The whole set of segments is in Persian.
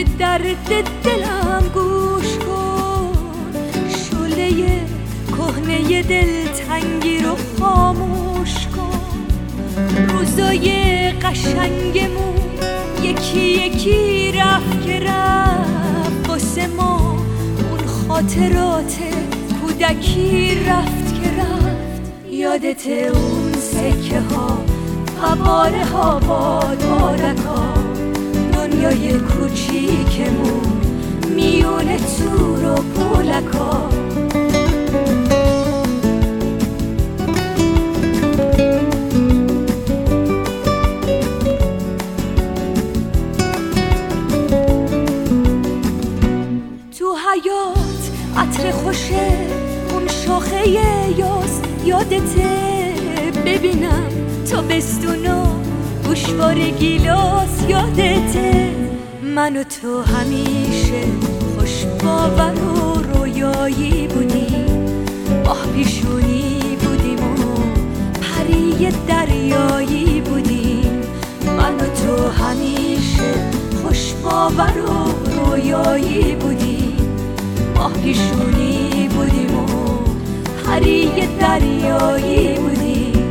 به درد دلم گوش کن، شعله کهنه دلتنگی رو خاموش کن. روزای قشنگمون یکی یکی رفت که رفت، واسه ما اون خاطرات کودکی رفت که رفت. یادت اون سکه ها، قباره ها، بادبارکا، دنیای کوچیکمون میونه تور و پولکا. تو حیات عطر خوشه اون شاخه یاس، یادته ببینم تابستونا گوشوار گیلاس. یادته من و تو همیشه خوش باور و رویایی بودیم، ماه پیشونی بودیم و پری دریایی بودیم. من و تو همیشه خوش باور و رویایی بودیم، ماه پیشونی بودیم و پری دریایی بودیم.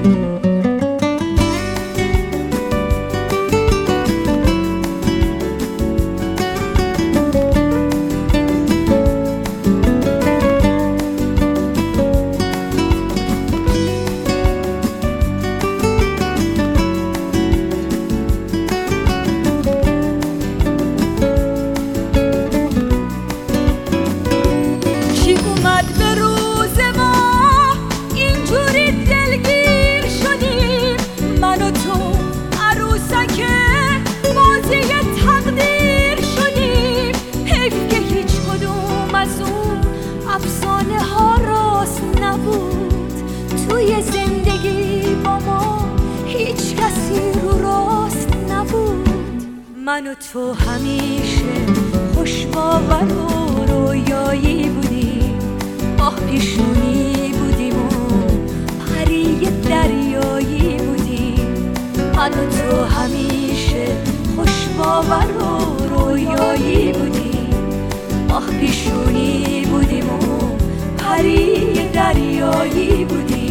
افسانه ها راست نبود توی زندگی، با ما هیچ کسی رو راست نبود. من و تو همیشه خوش باور و رویایی بودیم، ماه پیشونی بودیم و پری دریایی بودیم. من و تو همیشه خوش باور و رویایی بودیم، ماه پیشونی بودیم و پری دریایی بودیم.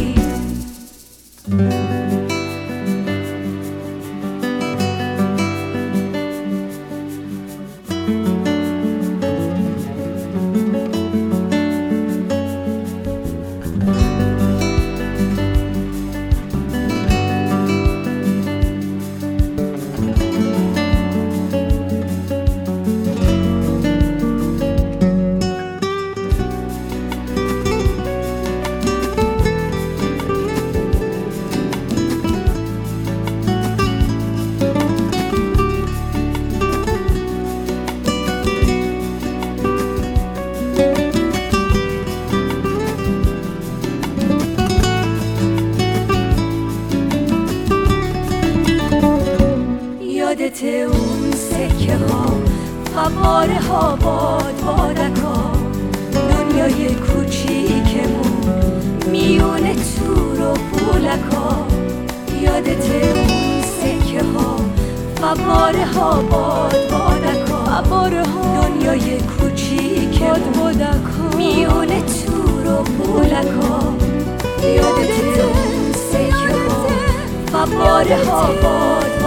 یادت اون سکه ها، قباره ها، بادبارکا، دنیای کوچیکمون میونه تور و پولکا. یادت اون سکه ها، قباره ها، بادبارکا، دنیای کوچیکمون میونه تور و پولکا. یادت اون سکه ها، قباره ها،